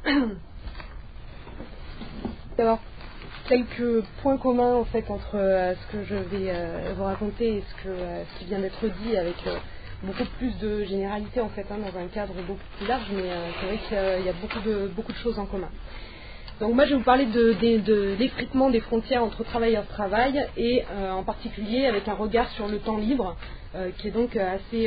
Alors, quelques points communs en fait entre ce que je vais vous raconter et ce qui vient d'être dit, avec beaucoup plus de généralité en fait, dans un cadre beaucoup plus large, mais c'est vrai qu'il y a beaucoup de choses en commun. Donc moi je vais vous parler de l'effritement des frontières entre travailleurs-travail et en particulier avec un regard sur le temps libre qui est donc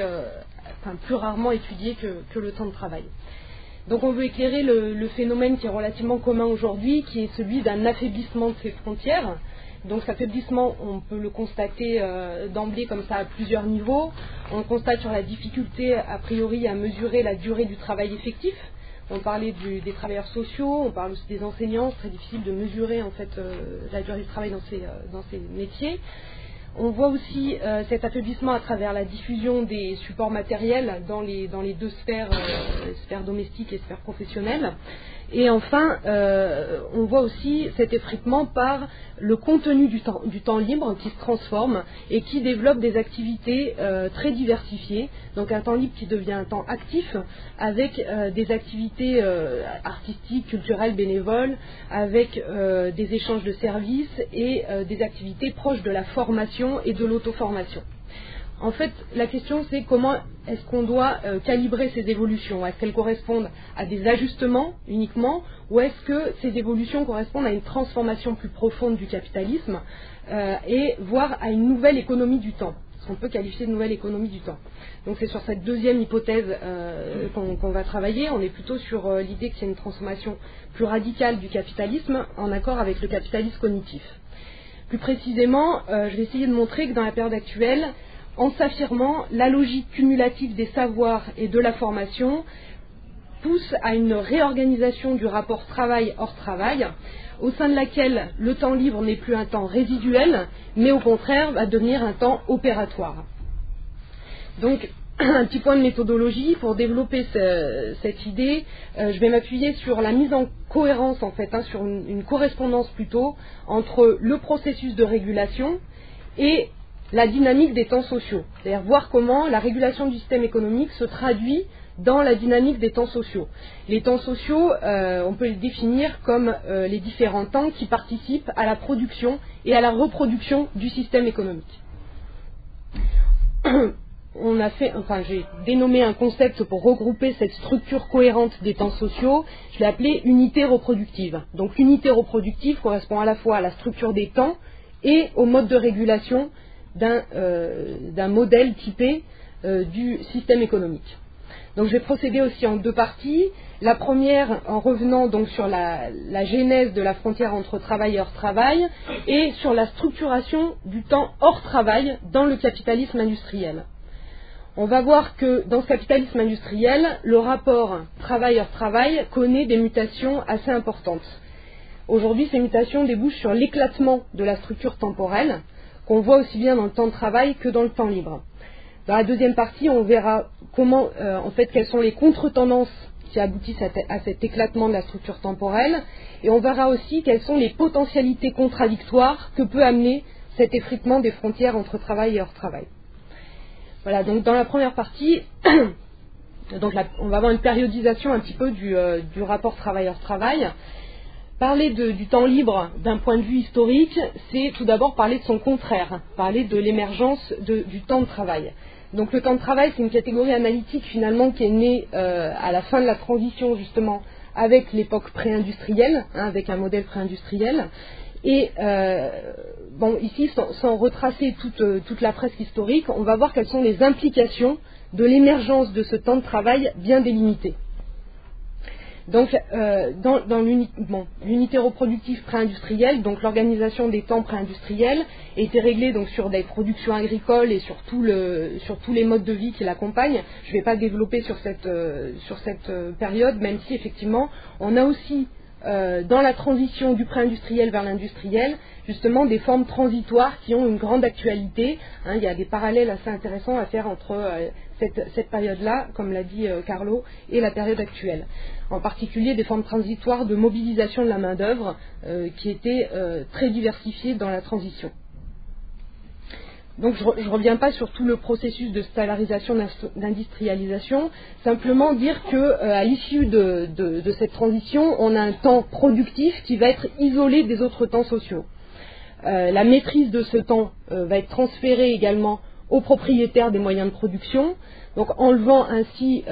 plus rarement étudié que le temps de travail. Donc on veut éclairer le phénomène qui est relativement commun aujourd'hui, qui est celui d'un affaiblissement de ces frontières. Donc cet affaiblissement, on peut le constater d'emblée comme ça à plusieurs niveaux. On le constate sur la difficulté a priori à mesurer la durée du travail effectif. On parlait des travailleurs sociaux, on parle aussi des enseignants, c'est très difficile de mesurer en fait la durée du travail dans ces métiers. On voit aussi cet affaiblissement à travers la diffusion des supports matériels dans les deux sphères, sphère domestique et sphère professionnelle. Et enfin, on voit aussi cet effritement par le contenu du temps libre qui se transforme et qui développe des activités très diversifiées. Donc un temps libre qui devient un temps actif avec des activités artistiques, culturelles, bénévoles, avec des échanges de services et des activités proches de la formation et de l'auto-formation. En fait, la question c'est comment est-ce qu'on doit calibrer ces évolutions. Est-ce qu'elles correspondent à des ajustements uniquement, ou est-ce que ces évolutions correspondent à une transformation plus profonde du capitalisme et voire à une nouvelle économie du temps, ce qu'on peut qualifier de nouvelle économie du temps. Donc c'est sur cette deuxième hypothèse qu'on va travailler. On est plutôt sur l'idée que c'est une transformation plus radicale du capitalisme en accord avec le capitalisme cognitif. Plus précisément, je vais essayer de montrer que dans la période actuelle, en s'affirmant, la logique cumulative des savoirs et de la formation pousse à une réorganisation du rapport travail hors travail, au sein de laquelle le temps libre n'est plus un temps résiduel, mais au contraire va devenir un temps opératoire. Donc, un petit point de méthodologie pour développer cette idée. Je vais m'appuyer sur la mise en cohérence, en fait, sur une correspondance plutôt entre le processus de régulation et la dynamique des temps sociaux. C'est-à-dire voir comment la régulation du système économique se traduit dans la dynamique des temps sociaux. Les temps sociaux, on peut les définir comme les différents temps qui participent à la production et à la reproduction du système économique. J'ai dénommé un concept pour regrouper cette structure cohérente des temps sociaux, je l'ai appelé unité reproductive. Donc l'unité reproductive correspond à la fois à la structure des temps et au mode de régulation d'un modèle typé du système économique. Donc je vais procéder aussi en deux parties. La première en revenant donc sur la genèse de la frontière entre travail et hors travail et sur la structuration du temps hors travail dans le capitalisme industriel. On va voir que dans ce capitalisme industriel, le rapport travail-hors travail connaît des mutations assez importantes. Aujourd'hui, ces mutations débouchent sur l'éclatement de la structure temporelle, qu'on voit aussi bien dans le temps de travail que dans le temps libre. Dans la deuxième partie, on verra quelles sont les contre-tendances qui aboutissent à cet éclatement de la structure temporelle, et on verra aussi quelles sont les potentialités contradictoires que peut amener cet effritement des frontières entre travail et hors travail. Voilà, donc dans la première partie, on va avoir une périodisation un petit peu du rapport travail-hors-travail. Parler du temps libre d'un point de vue historique, c'est tout d'abord parler de son contraire, parler de l'émergence du temps de travail. Donc le temps de travail, c'est une catégorie analytique finalement qui est née à la fin de la transition justement avec l'époque pré-industrielle, avec un modèle pré-industriel. Et ici, sans retracer toute la fresque historique, on va voir quelles sont les implications de l'émergence de ce temps de travail bien délimité. Donc, dans l'unité reproductive pré-industrielle, donc l'organisation des temps pré-industriels était réglée donc sur des productions agricoles et sur tous les modes de vie qui l'accompagnent. Je ne vais pas développer sur cette période, même si effectivement on a aussi dans la transition du pré-industriel vers l'industriel, justement des formes transitoires qui ont une grande actualité. Il y a des parallèles assez intéressants à faire entre cette période-là, comme l'a dit Carlo, et la période actuelle. En particulier des formes transitoires de mobilisation de la main-d'œuvre qui étaient très diversifiées dans la transition. Donc je ne reviens pas sur tout le processus de salarisation, d'industrialisation, simplement dire qu'à l'issue de cette transition, on a un temps productif qui va être isolé des autres temps sociaux. La maîtrise de ce temps va être transférée également aux propriétaires des moyens de production, donc enlevant ainsi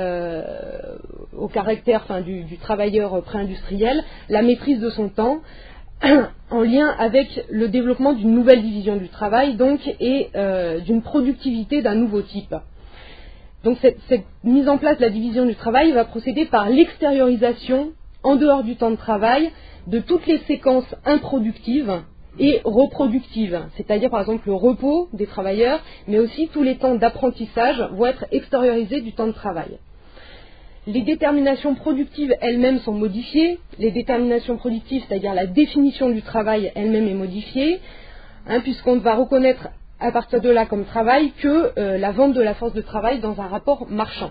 au caractère du travailleur pré-industriel la maîtrise de son temps, en lien avec le développement d'une nouvelle division du travail donc, et d'une productivité d'un nouveau type. Donc cette mise en place de la division du travail va procéder par l'extériorisation, en dehors du temps de travail, de toutes les séquences improductives et reproductives, c'est-à-dire par exemple le repos des travailleurs, mais aussi tous les temps d'apprentissage vont être extériorisés du temps de travail. Les déterminations productives elles-mêmes sont modifiées. Les déterminations productives, c'est-à-dire la définition du travail elle-même est modifiée, puisqu'on ne va reconnaître à partir de là comme travail que la vente de la force de travail dans un rapport marchand.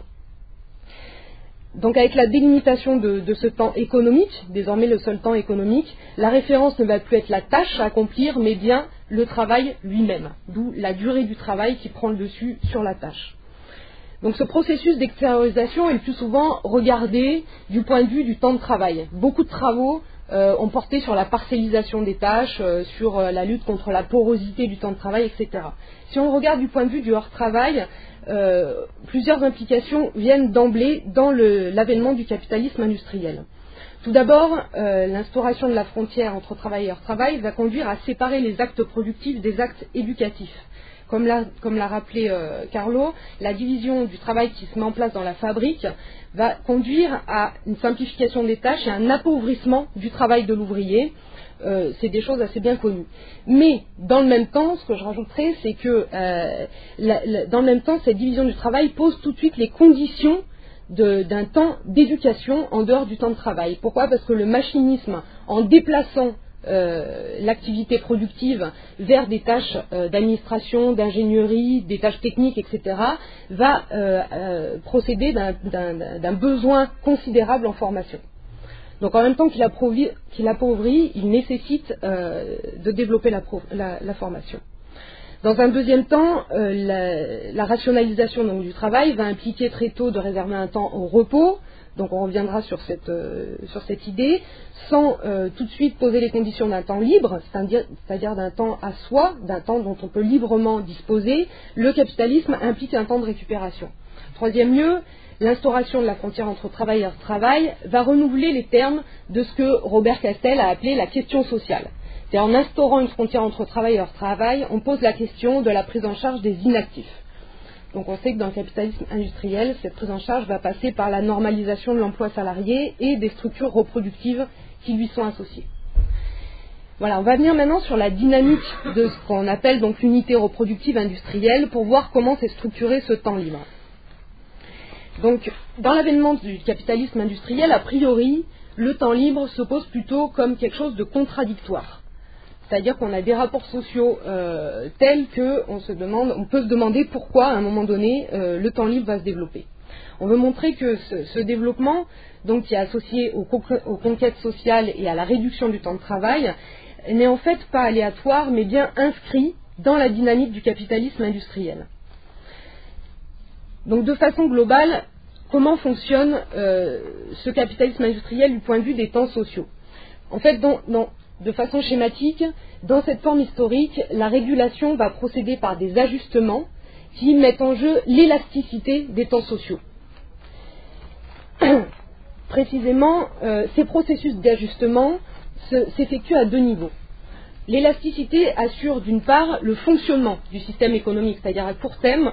Donc avec la délimitation de ce temps économique, désormais le seul temps économique, la référence ne va plus être la tâche à accomplir, mais bien le travail lui-même, d'où la durée du travail qui prend le dessus sur la tâche. Donc ce processus d'extériorisation est le plus souvent regardé du point de vue du temps de travail. Beaucoup de travaux ont porté sur la parcellisation des tâches, sur la lutte contre la porosité du temps de travail, etc. Si on regarde du point de vue du hors-travail, plusieurs implications viennent d'emblée dans l'avènement du capitalisme industriel. Tout d'abord, l'instauration de la frontière entre travail et hors-travail va conduire à séparer les actes productifs des actes éducatifs. Comme l'a rappelé Carlo, la division du travail qui se met en place dans la fabrique va conduire à une simplification des tâches et un appauvrissement du travail de l'ouvrier. C'est des choses assez bien connues. Mais dans le même temps, ce que je rajouterais, c'est que dans le même temps, cette division du travail pose tout de suite les conditions d'un temps d'éducation en dehors du temps de travail. Pourquoi ? Parce que le machinisme, en déplaçant l'activité productive vers des tâches d'administration, d'ingénierie, des tâches techniques, etc., va procéder d'un besoin considérable en formation. Donc en même temps qu'il appauvrit, il nécessite de développer la formation. Dans un deuxième temps, la rationalisation donc, du travail va impliquer très tôt de réserver un temps au repos. Donc on reviendra sur cette idée, sans tout de suite poser les conditions d'un temps libre, c'est-à-dire d'un temps à soi, d'un temps dont on peut librement disposer. Le capitalisme implique un temps de récupération. Troisième lieu, l'instauration de la frontière entre travail et hors-travail va renouveler les termes de ce que Robert Castel a appelé la question sociale. C'est-à-dire en instaurant une frontière entre travail et hors-travail, on pose la question de la prise en charge des inactifs. Donc on sait que dans le capitalisme industriel, cette prise en charge va passer par la normalisation de l'emploi salarié et des structures reproductives qui lui sont associées. Voilà, on va venir maintenant sur la dynamique de ce qu'on appelle donc l'unité reproductive industrielle pour voir comment s'est structuré ce temps libre. Donc dans l'avènement du capitalisme industriel, a priori, le temps libre se pose plutôt comme quelque chose de contradictoire. C'est-à-dire qu'on a des rapports sociaux tels qu'on peut se demander pourquoi, à un moment donné, le temps libre va se développer. On veut montrer que ce développement, donc qui est associé aux conquêtes sociales et à la réduction du temps de travail, n'est en fait pas aléatoire, mais bien inscrit dans la dynamique du capitalisme industriel. Donc de façon globale, comment fonctionne ce capitalisme industriel du point de vue des temps sociaux ? En fait, de façon schématique, dans cette forme historique, la régulation va procéder par des ajustements qui mettent en jeu l'élasticité des temps sociaux. Précisément, ces processus d'ajustement s'effectuent à deux niveaux. L'élasticité assure d'une part le fonctionnement du système économique, c'est-à-dire à court terme,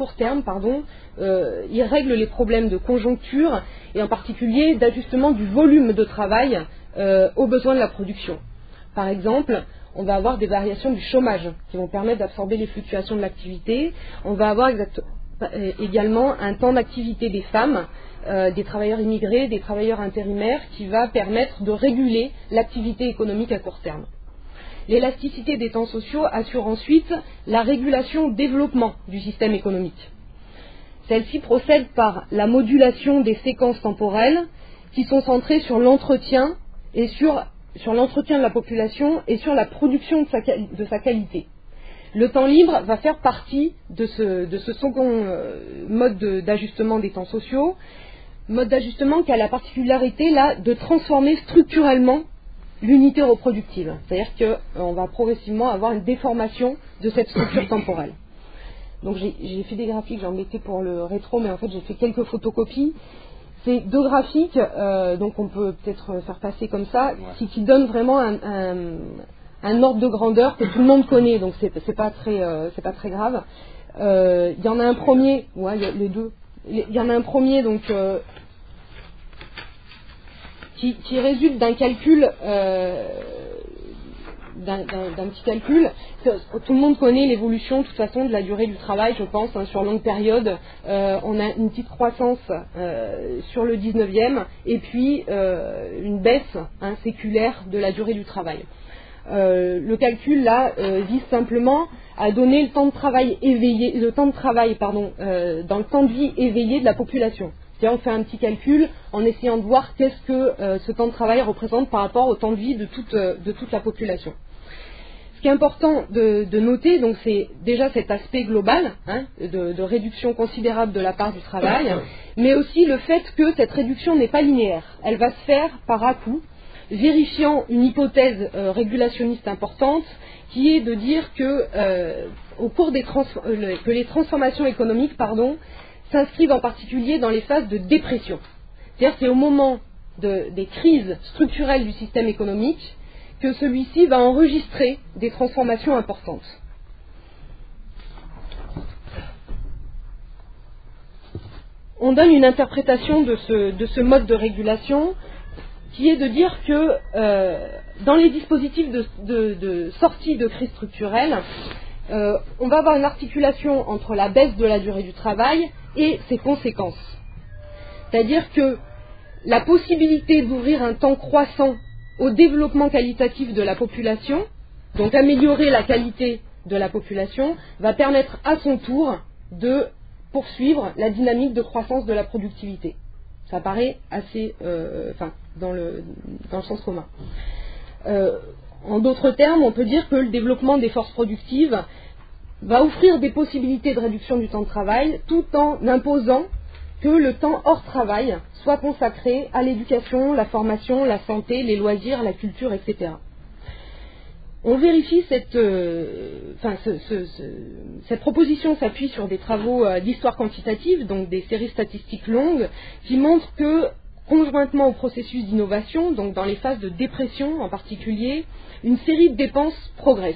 il règle les problèmes de conjoncture et en particulier d'ajustement du volume de travail aux besoins de la production. Par exemple, on va avoir des variations du chômage qui vont permettre d'absorber les fluctuations de l'activité. On va avoir également un temps d'activité des femmes, des travailleurs immigrés, des travailleurs intérimaires qui va permettre de réguler l'activité économique à court terme. L'élasticité des temps sociaux assure ensuite la régulation-développement du système économique. Celle-ci procède par la modulation des séquences temporelles qui sont centrées sur l'entretien et sur l'entretien de la population et sur la production de sa qualité. Le temps libre va faire partie de ce second mode d'ajustement des temps sociaux, mode d'ajustement qui a la particularité là de transformer structurellement l'unité reproductive. C'est-à-dire qu'on va progressivement avoir une déformation de cette structure temporelle. Donc j'ai fait des graphiques, j'en mettais pour le rétro, mais en fait j'ai fait quelques photocopies. C'est deux graphiques, donc on peut peut-être faire passer comme ça, qui donnent vraiment un ordre de grandeur que tout le monde connaît, donc c'est pas très grave. Il y en a un premier, il y a les deux. Il y en a un premier donc qui résulte d'un calcul, d'un petit calcul. Tout le monde connaît l'évolution de toute façon de la durée du travail, je pense, sur longue période. On a une petite croissance sur le 19e et puis une baisse séculaire de la durée du travail. Le calcul là vise simplement à donner le temps de travail éveillé, dans le temps de vie éveillé de la population. C'est-à-dire on fait un petit calcul en essayant de voir qu'est-ce que ce temps de travail représente par rapport au temps de vie de toute la population. Ce qui est important de noter, donc, c'est déjà cet aspect global de réduction considérable de la part du travail, mais aussi le fait que cette réduction n'est pas linéaire. Elle va se faire par à-coups, vérifiant une hypothèse régulationniste importante, qui est de dire que au cours que les transformations économiques, s'inscrivent en particulier dans les phases de dépression. C'est-à-dire que c'est au moment des crises structurelles du système économique que celui-ci va enregistrer des transformations importantes. On donne une interprétation de ce mode de régulation qui est de dire que dans les dispositifs de sortie de crise structurelle, on va avoir une articulation entre la baisse de la durée du travail et ses conséquences. C'est-à-dire que la possibilité d'ouvrir un temps croissant au développement qualitatif de la population, donc améliorer la qualité de la population, va permettre à son tour de poursuivre la dynamique de croissance de la productivité. Ça paraît assez dans le sens commun. En d'autres termes, on peut dire que le développement des forces productives va offrir des possibilités de réduction du temps de travail tout en imposant que le temps hors travail soit consacré à l'éducation, la formation, la santé, les loisirs, la culture, etc. On vérifie cette proposition s'appuie sur des travaux d'histoire quantitative, donc des séries statistiques longues, qui montrent que, conjointement au processus d'innovation, donc dans les phases de dépression en particulier, une série de dépenses progressent.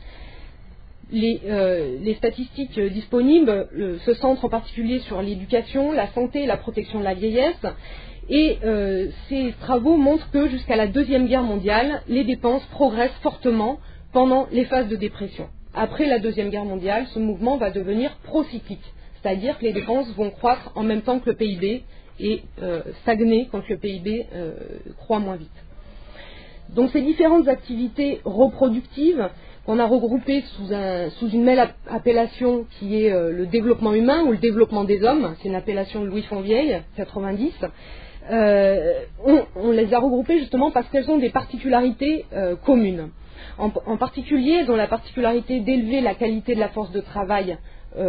Les statistiques disponibles se centrent en particulier sur l'éducation, la santé et la protection de la vieillesse. Et ces travaux montrent que jusqu'à la Deuxième Guerre mondiale, les dépenses progressent fortement pendant les phases de dépression. Après la Deuxième Guerre mondiale, ce mouvement va devenir procyclique, c'est-à-dire que les dépenses vont croître en même temps que le PIB et stagner quand le PIB croît moins vite. Donc ces différentes activités reproductives qu'on a regroupées sous une même appellation qui est le développement humain ou le développement des hommes, c'est une appellation de Louis Fonvieille, 90, on les a regroupées justement parce qu'elles ont des particularités communes. En particulier, elles ont la particularité d'élever la qualité de la force de travail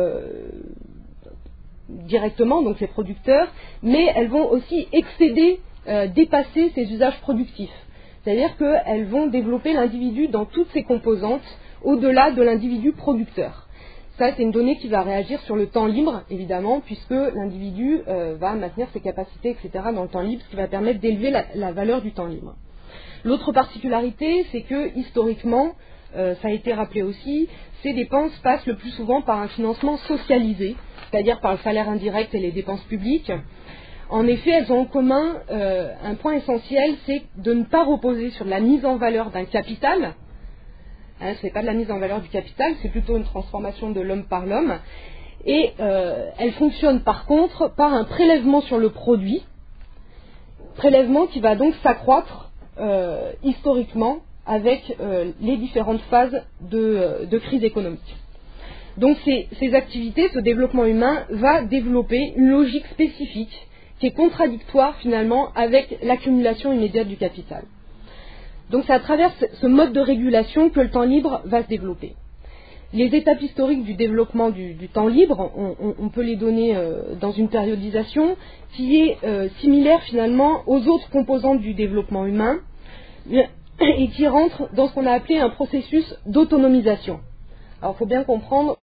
directement, donc les producteurs, mais elles vont aussi excéder, dépasser ces usages productifs. C'est-à-dire qu'elles vont développer l'individu dans toutes ses composantes, au-delà de l'individu producteur. Ça, c'est une donnée qui va réagir sur le temps libre, évidemment, puisque l'individu va maintenir ses capacités, etc., dans le temps libre, ce qui va permettre d'élever la valeur du temps libre. L'autre particularité, c'est que, historiquement, ça a été rappelé aussi, ces dépenses passent le plus souvent par un financement socialisé, c'est-à-dire par le salaire indirect et les dépenses publiques. En effet, elles ont en commun un point essentiel, c'est de ne pas reposer sur la mise en valeur d'un capital. Ce n'est pas de la mise en valeur du capital, c'est plutôt une transformation de l'homme par l'homme. Et elles fonctionnent par contre par un prélèvement sur le produit, prélèvement qui va donc s'accroître historiquement avec les différentes phases de crise économique. Donc ces activités, ce développement humain va développer une logique spécifique qui est contradictoire finalement avec l'accumulation immédiate du capital. Donc c'est à travers ce mode de régulation que le temps libre va se développer. Les étapes historiques du développement du temps libre, on peut les donner dans une périodisation qui est similaire finalement aux autres composantes du développement humain et qui rentre dans ce qu'on a appelé un processus d'autonomisation. Alors il faut bien comprendre